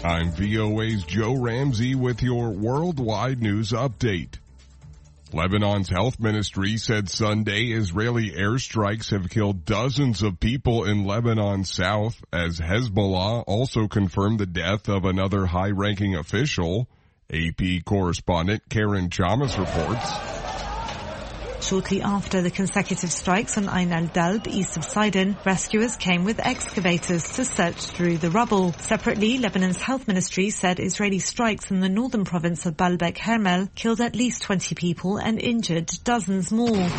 I'm VOA's Joe Ramsey with your worldwide news update. Lebanon's health ministry said Sunday Israeli airstrikes have killed dozens of people in Lebanon's south, as Hezbollah also confirmed the death of another high-ranking official. AP correspondent Karen Chamas reports. Shortly after the consecutive strikes on Ain al-Dalb, east of Sidon, rescuers came with excavators to search through the rubble. Separately, Lebanon's health ministry said Israeli strikes in the northern province of Baalbek Hermel killed at least 20 people and injured dozens more.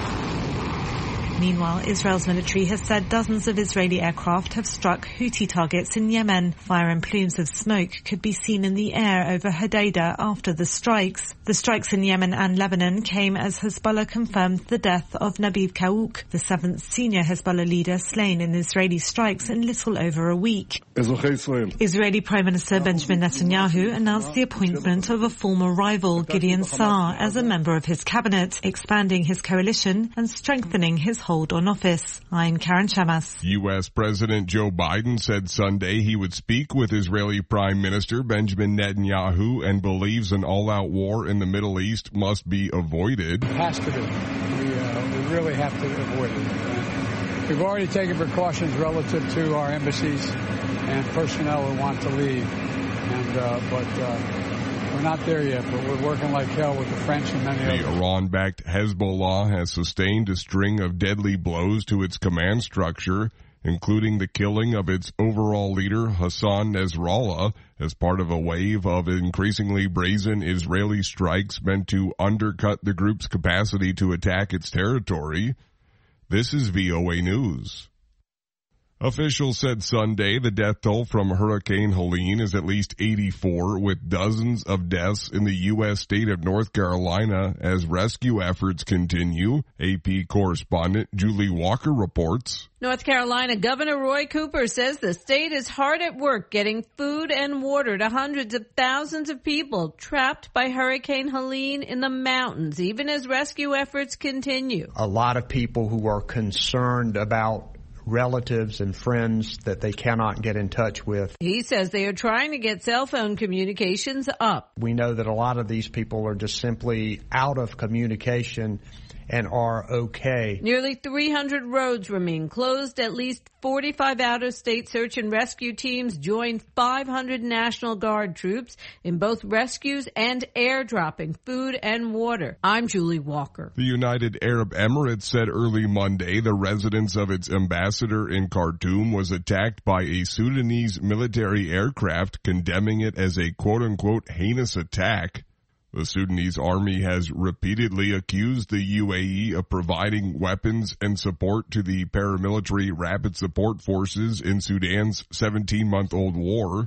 Meanwhile, Israel's military has said dozens of Israeli aircraft have struck Houthi targets in Yemen. Fire and plumes of smoke could be seen in the air over Hodeidah after the strikes. The strikes in Yemen and Lebanon came as Hezbollah confirmed the death of Nabib Kaouk, the seventh senior Hezbollah leader slain in Israeli strikes in little over a week. Israeli Prime Minister Benjamin Netanyahu announced the appointment of a former rival, Gideon Saar, as a member of his cabinet, expanding his coalition and strengthening his hold on office. I'm Karen Chamas. U.S. President Joe Biden said Sunday he would speak with Israeli Prime Minister Benjamin Netanyahu and believes an all-out war in the Middle East must be avoided. It has to be. We really have to avoid it. We've already taken precautions relative to our embassies and personnel who want to leave. But we're not there yet, but we're working like hell with the French and many others. The Iran-backed Hezbollah has sustained a string of deadly blows to its command structure, including the killing of its overall leader, Hassan Nasrallah, as part of a wave of increasingly brazen Israeli strikes meant to undercut the group's capacity to attack its territory. This is VOA News. Officials said Sunday the death toll from Hurricane Helene is at least 84, with dozens of deaths in the U.S. state of North Carolina as rescue efforts continue. AP correspondent Julie Walker reports. North Carolina Governor Roy Cooper says the state is hard at work getting food and water to hundreds of thousands of people trapped by Hurricane Helene in the mountains, even as rescue efforts continue. A lot of people who are concerned about relatives and friends that they cannot get in touch with. He says they are trying to get cell phone communications up. We know that a lot of these people are just simply out of communication and are okay. Nearly 300 roads remain closed. At least 45 out-of-state search and rescue teams joined 500 National Guard troops in both rescues and airdropping food and water. I'm Julie Walker. The United Arab Emirates said early Monday the residence of its ambassador in Khartoum was attacked by a Sudanese military aircraft, condemning it as a quote-unquote heinous attack. The Sudanese army has repeatedly accused the UAE of providing weapons and support to the paramilitary rapid support forces in Sudan's 17-month-old war.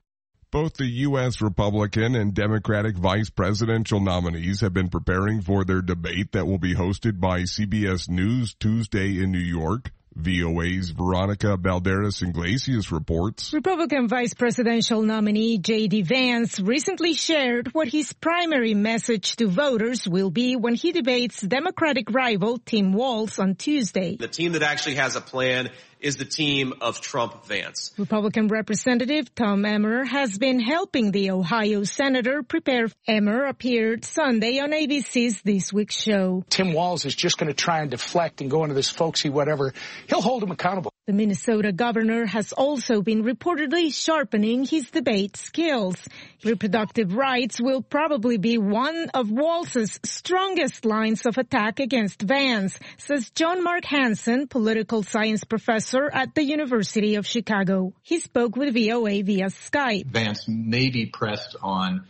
Both the U.S. Republican and Democratic vice presidential nominees have been preparing for their debate that will be hosted by CBS News Tuesday in New York. VOA's Veronica Balderas-Iglesias reports. Republican vice presidential nominee J.D. Vance recently shared what his primary message to voters will be when he debates Democratic rival Tim Walz on Tuesday. The team that actually has a plan is the team of Trump-Vance. Republican Representative Tom Emmer has been helping the Ohio senator prepare. Emmer appeared Sunday on ABC's This Week show. Tim Walz is just going to try and deflect and go into this folksy whatever. He'll hold him accountable. The Minnesota governor has also been reportedly sharpening his debate skills. Reproductive rights will probably be one of Walz's strongest lines of attack against Vance, says John Mark Hansen, political science professor at the University of Chicago. He spoke with VOA via Skype. Vance may be pressed on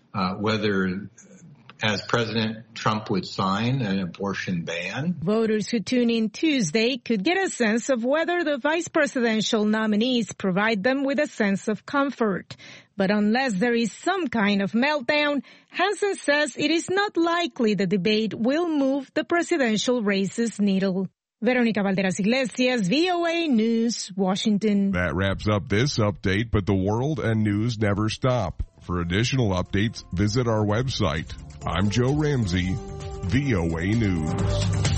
whether, as President Trump would sign an abortion ban. Voters who tune in Tuesday could get a sense of whether the vice presidential nominees provide them with a sense of comfort. But unless there is some kind of meltdown, Hansen says it is not likely the debate will move the presidential race's needle. Veronica Balderas-Iglesias, VOA News, Washington. That wraps up this update, but the world and news never stop. For additional updates, visit our website. I'm Joe Ramsey, VOA News.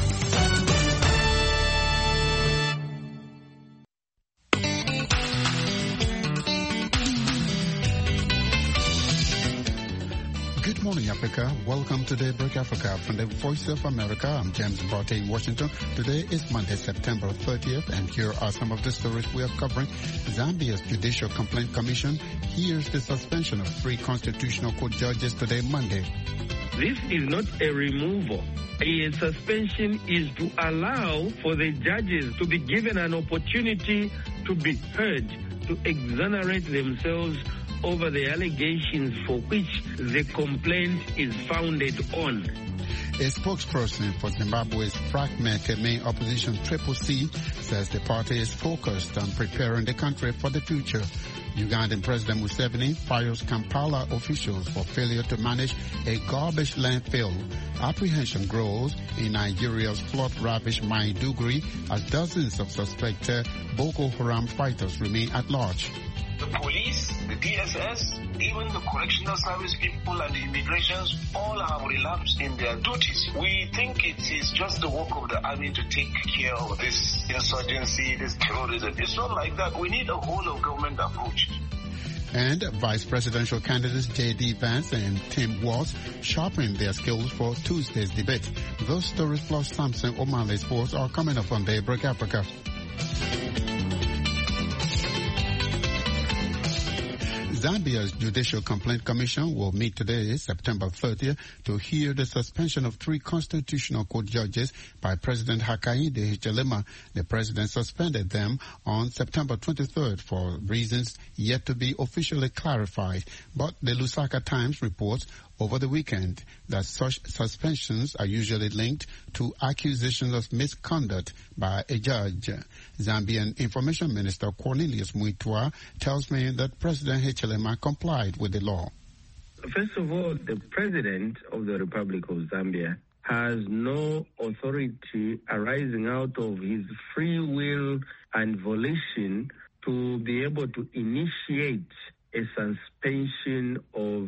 morning, Africa. Welcome to Daybreak Africa from the Voice of America. I'm James Barty in Washington. Today is Monday, September 30th, and here are some of the stories we are covering. Zambia's Judicial Complaint Commission hears the suspension of 3 constitutional court judges today, Monday. This is not a removal. A suspension is to allow for the judges to be given an opportunity to be heard, to exonerate themselves over the allegations for which the complaint is founded on. A spokesperson for Zimbabwe's fragmented main opposition Triple C says the party is focused on preparing the country for the future. Ugandan President Museveni fires Kampala officials for failure to manage a garbage landfill. Apprehension grows in Nigeria's flood-ravaged Maiduguri as dozens of suspected Boko Haram fighters remain at large. The police, the DSS, even the correctional service people and the immigrations all have relapsed in their duties. We think it is just the work of the army to take care of this insurgency, this terrorism. It's not like that. We need a whole-of-government approach. And vice presidential candidates J.D. Vance and Tim Walz sharpened their skills for Tuesday's debate. Those stories plus Samson O'Malley's sports are coming up on Daybreak Africa. Zambia's Judicial Complaint Commission will meet today, September 30th, to hear the suspension of 3 constitutional court judges by President Hakainde Hichilema. The president suspended them on September 23rd for reasons yet to be officially clarified. But the Lusaka Times reports over the weekend that such suspensions are usually linked to accusations of misconduct by a judge. Zambian Information Minister Cornelius Muitwa tells me that President Hichilema complied with the law. First of all, the President of the Republic of Zambia has no authority arising out of his free will and volition to be able to initiate a suspension of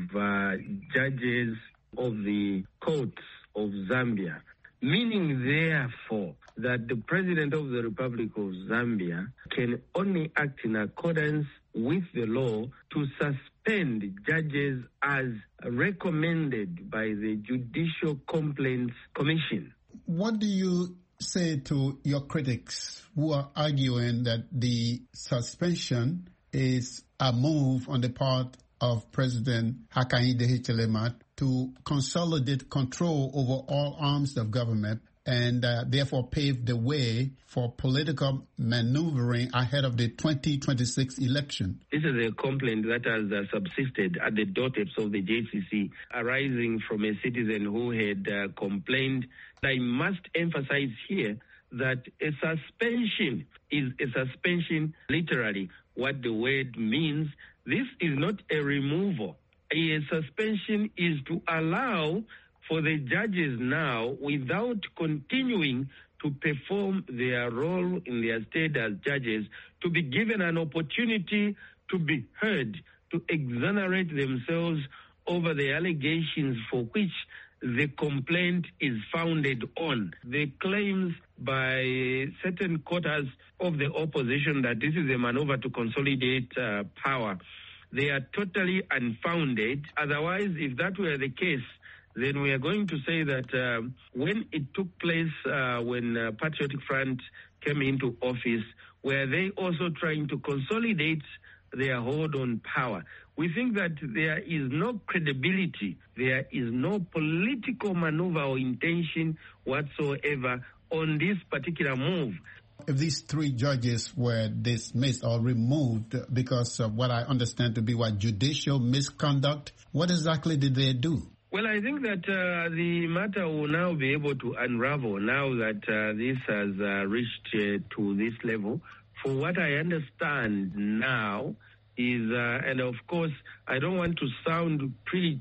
judges of the courts of Zambia, meaning therefore that the President of the Republic of Zambia can only act in accordance with the law to suspend judges as recommended by the Judicial Complaints Commission. What do you say to your critics who are arguing that the suspension is a move on the part of President Hakainde Hichilema to consolidate control over all arms of government and therefore pave the way for political maneuvering ahead of the 2026 election? This is a complaint that has subsisted at the doorsteps of the JCC, arising from a citizen who had complained. I must emphasize here that a suspension is a suspension, literally what the word means. This is not a removal. A suspension is to allow for the judges now, without continuing to perform their role in their state as judges, to be given an opportunity to be heard, to exonerate themselves over the allegations for which the complaint is founded on. The claims by certain quarters of the opposition that this is a maneuver to consolidate power, they are totally unfounded. Otherwise, if that were the case, then we are going to say that when it took place, when Patriotic Front came into office, were they also trying to consolidate their hold on power? We think that there is no credibility, there is no political maneuver or intention whatsoever on this particular move. If these 3 judges were dismissed or removed because of what I understand to be judicial misconduct, what exactly did they do? Well, I think that the matter will now be able to unravel now that this has reached to this level. For what I understand now is, and of course, I don't want to sound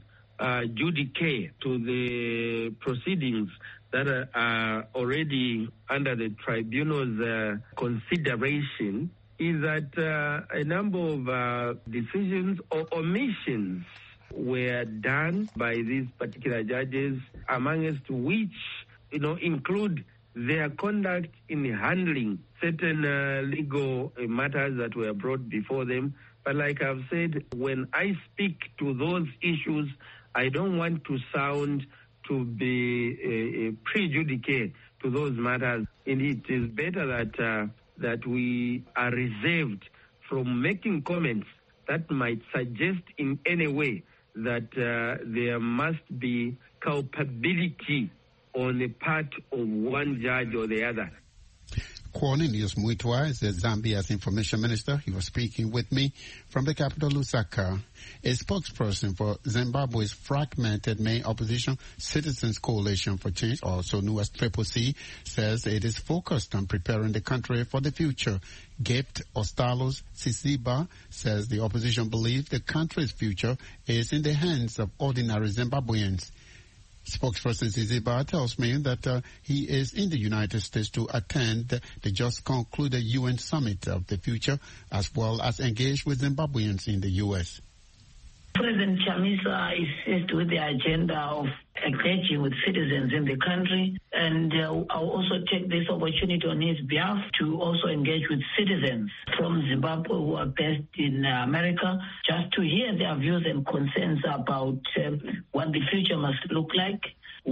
prejudicate to the proceedings that are already under the tribunal's consideration, is that a number of decisions or omissions were done by these particular judges, amongst which, include their conduct in handling certain legal matters that were brought before them. But like I've said, when I speak to those issues, I don't want to sound to be prejudicate to those matters. Indeed, it is better that we are reserved from making comments that might suggest in any way that there must be culpability on the part of one judge or the other. Cornelius Muitwa is the Zambia's information minister. He was speaking with me from the capital, Lusaka. A spokesperson for Zimbabwe's fragmented main opposition, Citizens Coalition for Change, also known as CCC, says it is focused on preparing the country for the future. Gift Ostalos Siziba says the opposition believes the country's future is in the hands of ordinary Zimbabweans. Spokesperson Ziziba tells me that he is in the United States to attend the just concluded UN Summit of the Future, as well as engage with Zimbabweans in the U.S. President Chamisa is seized with the agenda of engaging with citizens in the country, and I'll also take this opportunity on his behalf to also engage with citizens from Zimbabwe who are based in America, just to hear their views and concerns about what the future must look like.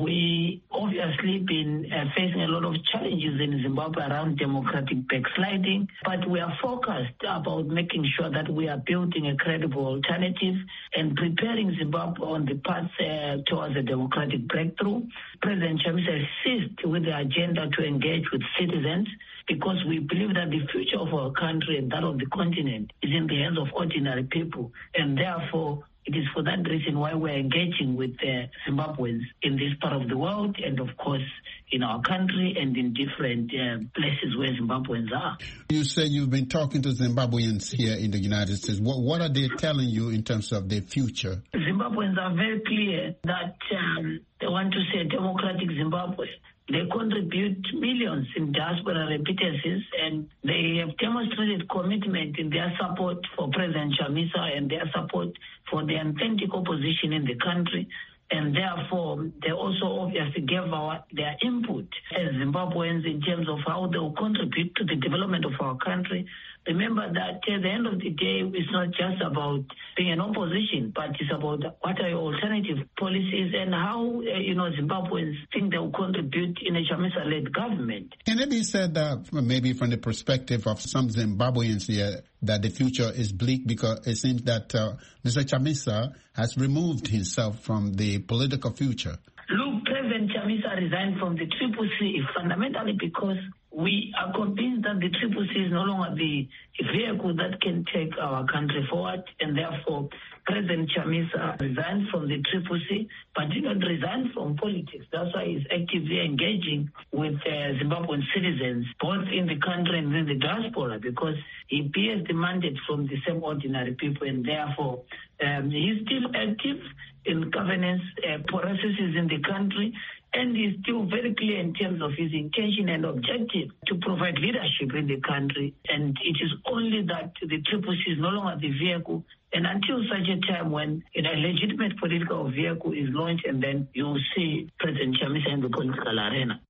We obviously been facing a lot of challenges in Zimbabwe around democratic backsliding, but we are focused about making sure that we are building a credible alternative and preparing Zimbabwe on the path towards a democratic breakthrough. President Chamisa is seized with the agenda to engage with citizens, because we believe that the future of our country and that of the continent is in the hands of ordinary people, and therefore it is for that reason why we're engaging with Zimbabweans in this part of the world, and of course in our country and in different places where Zimbabweans are. You say you've been talking to Zimbabweans here in the United States. What are they telling you in terms of their future? Zimbabweans are very clear that they want to see a democratic Zimbabwe. They contribute millions in diaspora remittances, and they have demonstrated commitment in their support for President Chamisa and their support for the authentic opposition in the country. And therefore, they also obviously gave their input as Zimbabweans in terms of how they will contribute to the development of our country. Remember that at the end of the day, it's not just about being an opposition, but it's about what are your alternative policies and how, Zimbabweans think they will contribute in a Chamisa-led government. Can it be said that maybe from the perspective of some Zimbabweans here, that the future is bleak because it seems that Mr. Chamisa has removed himself from the political future? Look, President Chamisa resigned from the CCC fundamentally because we are convinced that the CCC is no longer the vehicle that can take our country forward, and therefore President Chamisa resigned from the CCC, but did not resign from politics. That's why he's actively engaging with Zimbabwean citizens, both in the country and in the diaspora, because he bears the mandate from the same ordinary people, and therefore he's still active in governance processes in the country, and he's still very clear in terms of his intention and objective to provide leadership in the country. And it is only that the CCC is no longer the vehicle, and until such a time when a legitimate political vehicle is launched, and then you'll see President Chamisa in the political arena.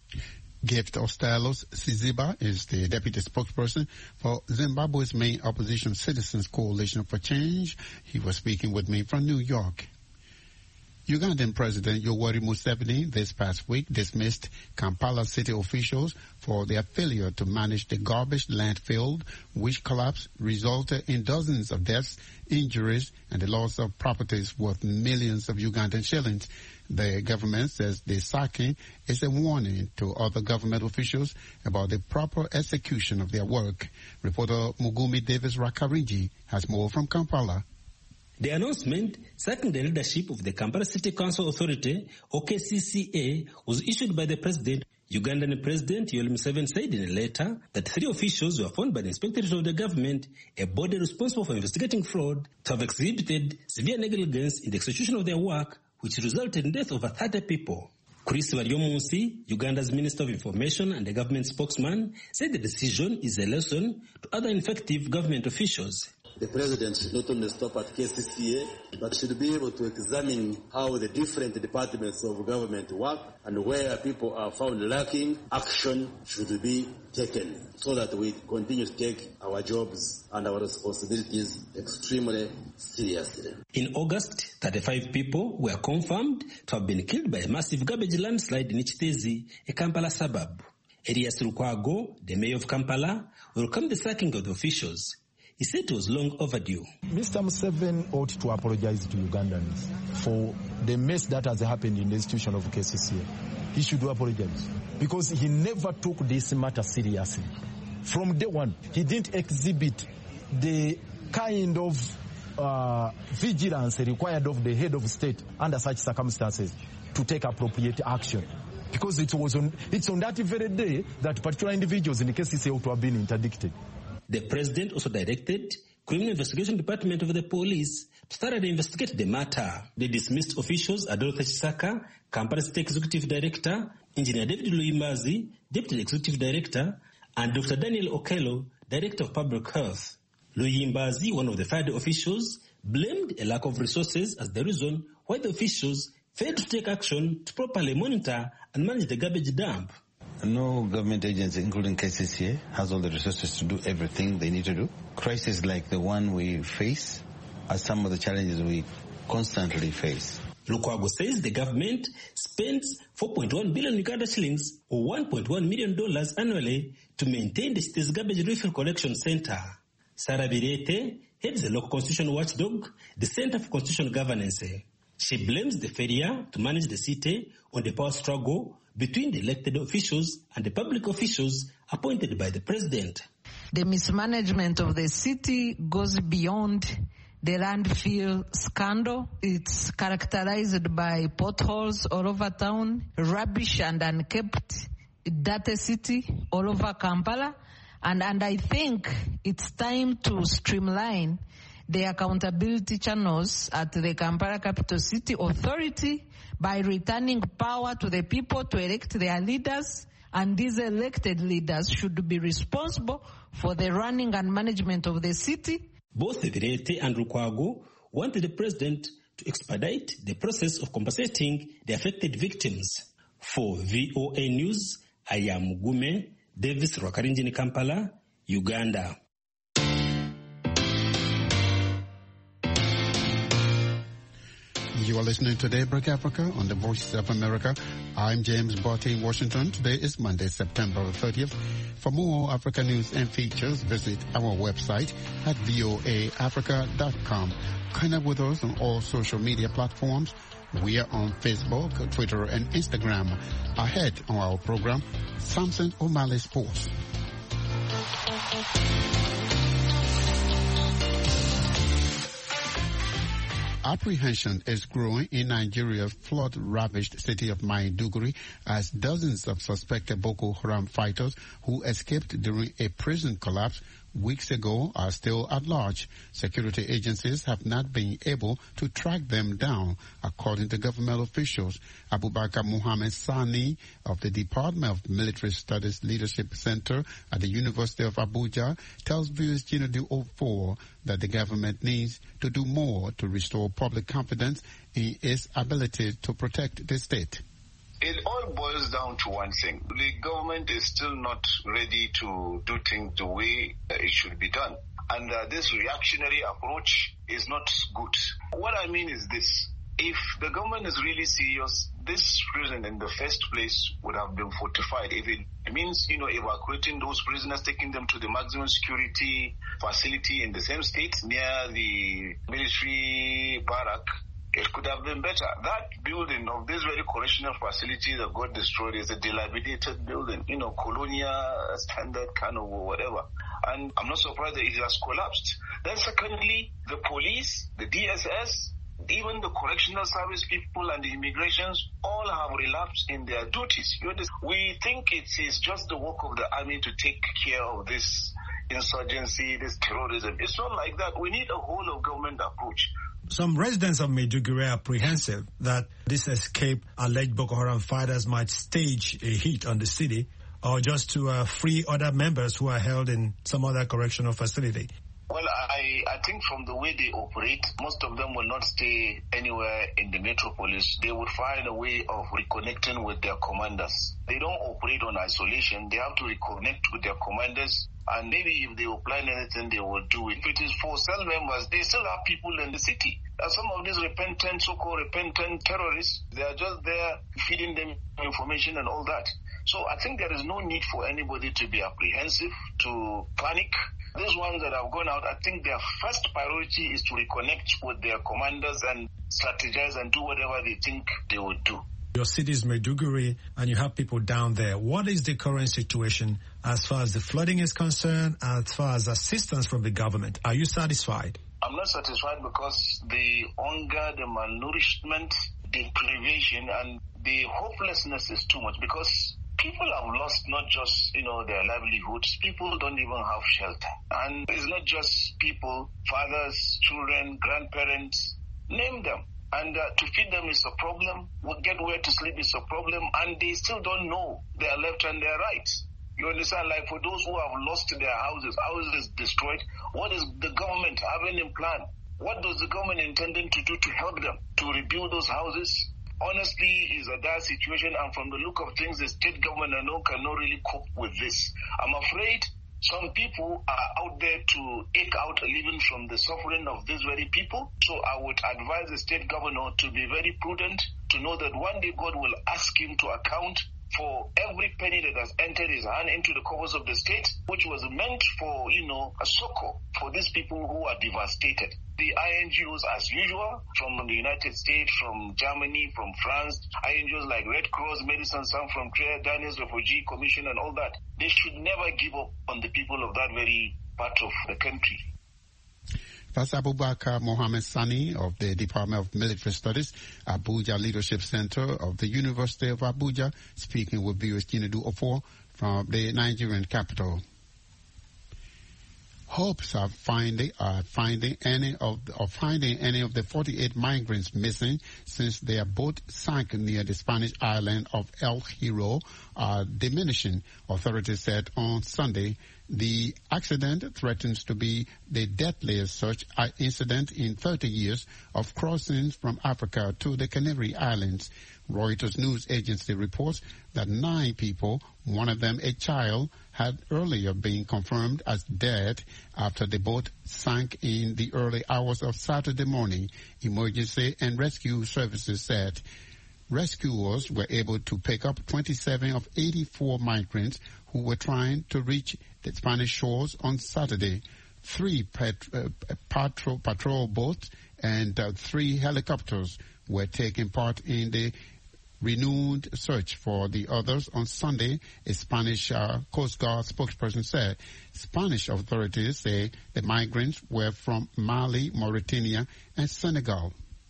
Gift Ostalos Siziba is the deputy spokesperson for Zimbabwe's main opposition, Citizens Coalition for Change. He was speaking with me from New York. Ugandan President Yoweri Museveni this past week dismissed Kampala city officials for their failure to manage the garbage landfill, which collapse resulted in dozens of deaths, injuries, and the loss of properties worth millions of Ugandan shillings. The government says the sacking is a warning to other government officials about the proper execution of their work. Reporter Mugumi Davis Rakariji has more from Kampala. The announcement sacking the leadership of the Kampala City Council Authority, or KCCA, was issued by the President. Ugandan President Yoweri Museveni said in a letter that 3 officials were found by the Inspectorate of the Government, a body responsible for investigating fraud, to have exhibited severe negligence in the execution of their work, which resulted in the death of over 30 people. Chris Baryomunsi, Uganda's Minister of Information and the government spokesman, said the decision is a lesson to other ineffective government officials. the president should not only stop at KCCA, but should be able to examine how the different departments of government work, and where people are found lacking, action should be taken so that we continue to take our jobs and our responsibilities extremely seriously. In August, 35 people were confirmed to have been killed by a massive garbage landslide in Ichitezi, a Kampala suburb. Erias Lukwago, the mayor of Kampala, welcomed the sacking of the officials. He said it was long overdue. Mr. Museveni ought to apologize to Ugandans for the mess that has happened in the institution of KCCA. He should apologize because he never took this matter seriously. From day one, he didn't exhibit the kind of vigilance required of the head of state under such circumstances to take appropriate action. Because it's on that very day that particular individuals in the KCCA ought to have been interdicted. The president also directed Criminal Investigation Department of the police to thoroughly investigate the matter. The dismissed officials are Dorothy Chisaka, Kampala State Executive Director, Engineer David Luyimbazi, Deputy Executive Director, and Dr. Daniel Okello, Director of Public Health. Luyimbazi, one of the fired officials, blamed a lack of resources as the reason why the officials failed to take action to properly monitor and manage the garbage dump. No government agency, including KCCA, has all the resources to do everything they need to do. Crises like the one we face are some of the challenges we constantly face. Lukwago says the government spends 4.1 billion Uganda shillings or $1.1 million annually to maintain the city's garbage refill collection center. Sarah Birete heads the local constitutional watchdog, the Center for Constitutional Governance. She blames the failure to manage the city on the power struggle between the elected officials and the public officials appointed by the president. The mismanagement of the city goes beyond the landfill scandal. It's characterized by potholes all over town, rubbish and unkept, dirty city all over Kampala. And I think it's time to streamline the accountability channels at the Kampala Capital City Authority by returning power to the people to elect their leaders, and these elected leaders should be responsible for the running and management of the city. Both Virete and Lukwago wanted the president to expedite the process of compensating the affected victims. For VOA News, I am Gume Davis Rwakarinjini, Kampala, Uganda. You are listening to Daybreak Africa on the Voice of America. I'm James Barty in Washington. Today is Monday, September 30th. For more Africa news and features, visit our website at voaafrica.com. Connect with us on all social media platforms. We are on Facebook, Twitter, and Instagram. Ahead on our program, Samson O'Malley Sports. Apprehension is growing in Nigeria's flood-ravaged city of Maiduguri as dozens of suspected Boko Haram fighters who escaped during a prison collapse weeks ago are still at large. Security agencies have not been able to track them down, according to government officials. Abubakar Muhammad Sani of the Department of Military Studies Leadership Center at the University of Abuja tells Viewers Channel 04 that the government needs to do more to restore public confidence in its ability to protect the state. It all boils down to one thing. The government is still not ready to do things the way it should be done. And this reactionary approach is not good. What I mean is this. If the government is really serious, this prison in the first place would have been fortified. If it means, evacuating those prisoners, taking them to the maximum security facility in the same state near the military barrack, it could have been better. That building of this very correctional facility that got destroyed is a dilapidated building, colonial standard kind of whatever. And I'm not surprised that it has collapsed. Then secondly, the police, the DSS, even the correctional service people and the immigrations all have relapsed in their duties. We think it is just the work of the army to take care of this insurgency, this terrorism. It's not like that. We need a whole of government approach. Some residents of Maiduguri are apprehensive that this escape alleged Boko Haram fighters might stage a hit on the city or just to free other members who are held in some other correctional facility. Well, I think from the way they operate, most of them will not stay anywhere in the metropolis. They would find a way of reconnecting with their commanders. They don't operate on isolation. They have to reconnect with their commanders. And maybe if they will plan anything, they will do it. If it is for cell members, they still have people in the city. Some of these repentant, so-called repentant terrorists, they are just there feeding them information and all that. So I think there is no need for anybody to be apprehensive, to panic. These ones that have gone out, I think their first priority is to reconnect with their commanders and strategize and do whatever they think they would do. Your city is Maiduguri, and you have people down there. What is the current situation as far as the flooding is concerned, as far as assistance from the government? Are you satisfied? I'm not satisfied because the hunger, the malnourishment, the privation, and the hopelessness is too much because people have lost not just, their livelihoods. People don't even have shelter. And it's not just people, fathers, children, grandparents, name them. And to feed them is a problem. Get where to sleep is a problem. And they still don't know their left and their right. You understand? Like for those who have lost their houses destroyed, what is the government having in plan? What does the government intending to do to help them to rebuild those houses? Honestly, it's a dire situation, and from the look of things, the state government cannot really cope with this. I'm afraid some people are out there to eke out a living from the suffering of these very people. So I would advise the state governor to be very prudent, to know that one day God will ask him to account for every penny that has entered his hand into the coffers of the state, which was meant for, a succor for these people who are devastated. The INGOs, as usual, from the United States, from Germany, from France, INGOs like Red Cross, Medicine Sans Frontières, Daniels Refugee Commission and all that, they should never give up on the people of that very part of the country. Pastor Abubakar Mohammed Sani of the Department of Military Studies, Abuja Leadership Center of the University of Abuja, speaking with viewers Chinedu Ofor from the Nigerian capital. Hopes of finding any of the 48 migrants missing since their boat sank near the Spanish island of El Hierro are diminishing, authorities said on Sunday. The accident threatens to be the deadliest such incident in 30 years of crossings from Africa to the Canary Islands. Reuters news agency reports that 9 people, one of them a child, had earlier been confirmed as dead after the boat sank in the early hours of Saturday morning. Emergency and rescue services said rescuers were able to pick up 27 of 84 migrants who were trying to reach the Spanish shores on Saturday. 3 patrol boats and 3 helicopters were taking part in the renewed search for the others on Sunday, a Spanish Coast Guard spokesperson said. Spanish authorities say the migrants were from Mali, Mauritania, and Senegal.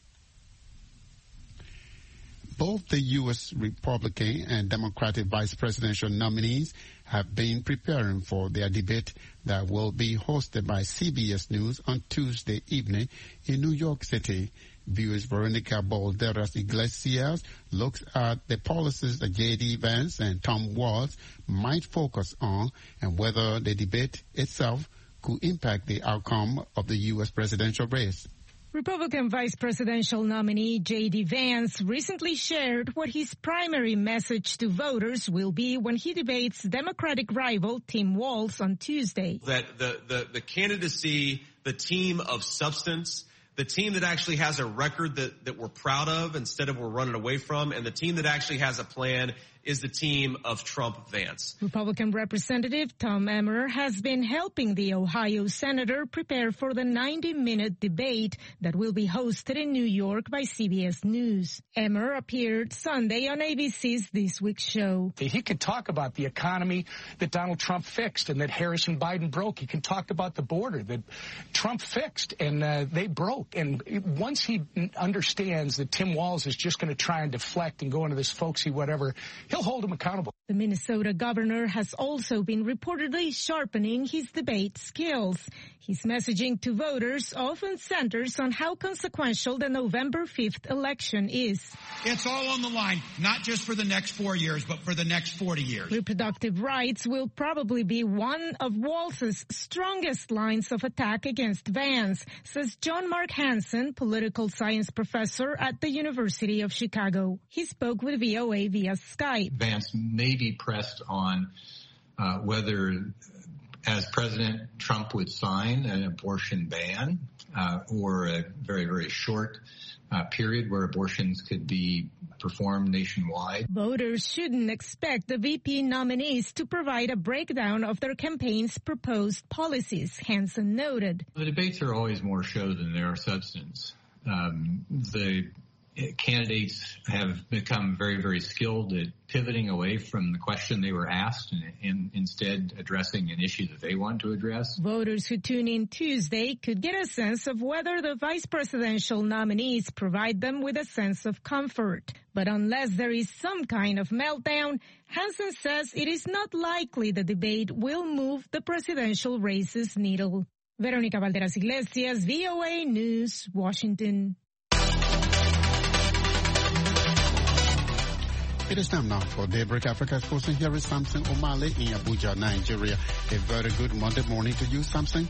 Both the U.S. Republican and Democratic vice presidential nominees have been preparing for their debate that will be hosted by CBS News on Tuesday evening in New York City. Viewers Veronica Balderas Iglesias looks at the policies that J.D. Vance and Tom Walz might focus on and whether the debate itself could impact the outcome of the U.S. presidential race. Republican vice presidential nominee J.D. Vance recently shared what his primary message to voters will be when he debates Democratic rival Tim Walz on Tuesday. That the candidacy, the team of substance, the team that actually has a record that we're proud of instead of we're running away from, and the team that actually has a plan is the team of Trump-Vance. Republican Representative Tom Emmer has been helping the Ohio senator prepare for the 90-minute debate that will be hosted in New York by CBS News. Emmer appeared Sunday on ABC's This Week show. He could talk about the economy that Donald Trump fixed and that Harris and Biden broke. He can talk about the border that Trump fixed and they broke. And once he understands that Tim Walz is just going to try and deflect and go into this folksy whatever, he'll hold him accountable. The Minnesota governor has also been reportedly sharpening his debate skills. His messaging to voters often centers on how consequential the November 5th election is. It's all on the line, not just for the next 4 years, but for the next 40 years. Reproductive rights will probably be one of Walz's strongest lines of attack against Vance, says John Mark Hansen, political science professor at the University of Chicago. He spoke with VOA via Skype. Vance may be pressed on whether, as President Trump would sign an abortion ban or a very, very short period where abortions could be performed nationwide. Voters shouldn't expect the VP nominees to provide a breakdown of their campaign's proposed policies, Hansen noted. The debates are always more show than they are substance. The candidates have become very, very skilled at pivoting away from the question they were asked and instead addressing an issue that they want to address. Voters who tune in Tuesday could get a sense of whether the vice presidential nominees provide them with a sense of comfort. But unless there is some kind of meltdown, Hansen says it is not likely the debate will move the presidential race's needle. Veronica Valderas Iglesias, VOA News, Washington. It is time now for Daybreak Africa Sports, and here is Samson Omale in Abuja, Nigeria. A very good Monday morning to you, Samson.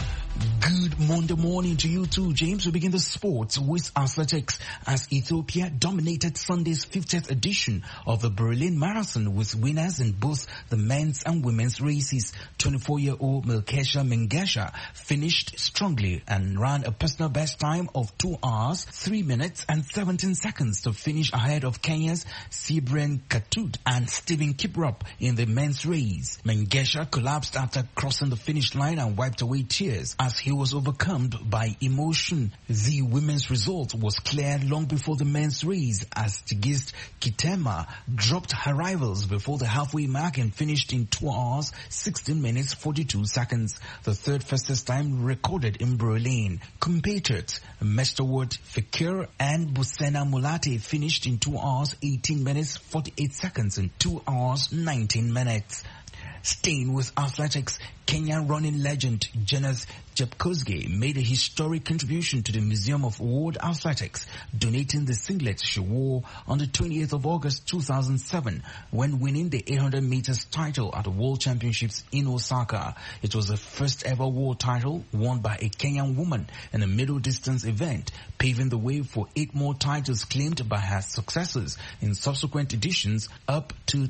Good Monday morning to you too, James. We begin the sports with athletics as Ethiopia dominated Sunday's 50th edition of the Berlin Marathon with winners in both the men's and women's races. 24-year-old Melkesha Mengesha finished strongly and ran a personal best time of 2 hours, 3 minutes and 17 seconds to finish ahead of Kenya's Cyprian Katut and Stephen Kiprop in the men's race. Mengesha collapsed after crossing the finish line and wiped away tears as he was overcome by emotion. The women's result was clear long before the men's race as Tigist Kitema dropped her rivals before the halfway mark and finished in 2 hours, 16 minutes, 42 seconds. The third fastest time recorded in Berlin. Compatriots Mestaward Fekir and Busena Mulate finished in 2 hours, 18 minutes, 48 seconds and 2 hours, 19 minutes. Staying with athletics, Kenyan running legend Jonas Jepkosgei made a historic contribution to the Museum of World Athletics, donating the singlet she wore on the 28th of August 2007 when winning the 800 meters title at the World Championships in Osaka. It was the first ever world title won by a Kenyan woman in a middle distance event, paving the way for 8 more titles claimed by her successors in subsequent editions up to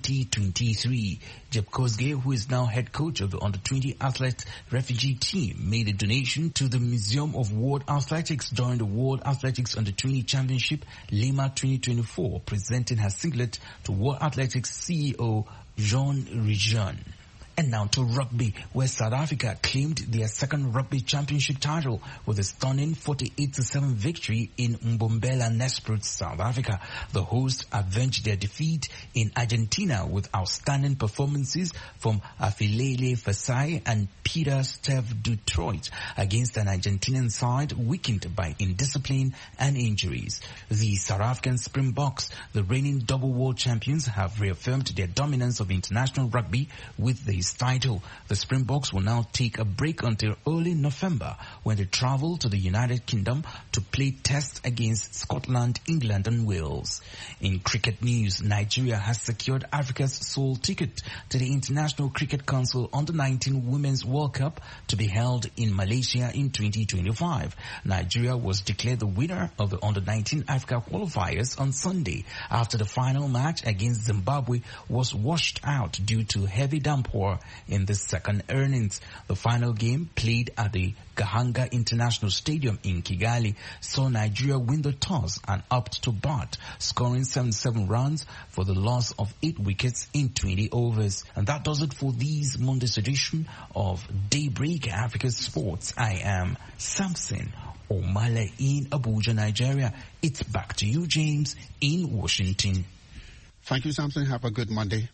2023. Jepkosgei, who is now head coach of the under-20 athlete refugee team, made a donation to the Museum of World Athletics during the World Athletics Under-20 Championship Lima 2024, presenting her singlet to World Athletics CEO Jean Rijan. And now to rugby, where South Africa claimed their second rugby championship title with a stunning 48-7 victory in Mbombela Nelspruit, South Africa. The hosts avenged their defeat in Argentina with outstanding performances from Afilele Fasai and Peter Steve Detroit against an Argentinian side weakened by indiscipline and injuries. The South African Springboks, the reigning double world champions, have reaffirmed their dominance of international rugby with the title. The Springboks will now take a break until early November when they travel to the United Kingdom to play tests against Scotland, England and Wales. In cricket news, Nigeria has secured Africa's sole ticket to the International Cricket Council Under-19 Women's World Cup to be held in Malaysia in 2025. Nigeria was declared the winner of the Under-19 Africa qualifiers on Sunday after the final match against Zimbabwe was washed out due to heavy downpour in the second innings. The final game, played at the Gahanga International Stadium in Kigali, saw Nigeria win the toss and opt to bat, scoring 77 runs for the loss of 8 wickets in 20 overs. And that does it for this Monday's edition of Daybreak Africa Sports. I am Samson Omale in Abuja, Nigeria. It's back to you, James, in Washington. Thank you, Samson. Have a good Monday.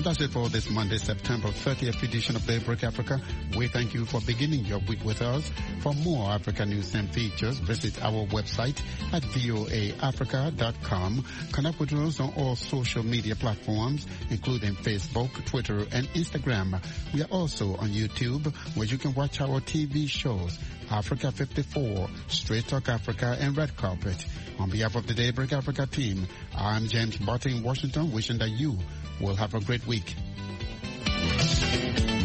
And that's it for this Monday, September 30th edition of Daybreak Africa. We thank you for beginning your week with us. For more Africa news and features, visit our website at voaafrica.com. Connect with us on all social media platforms, including Facebook, Twitter, and Instagram. We are also on YouTube, where you can watch our TV shows, Africa 54, Straight Talk Africa, and Red Carpet. On behalf of the Daybreak Africa team, I'm James Barton in Washington, wishing that you will have a great week.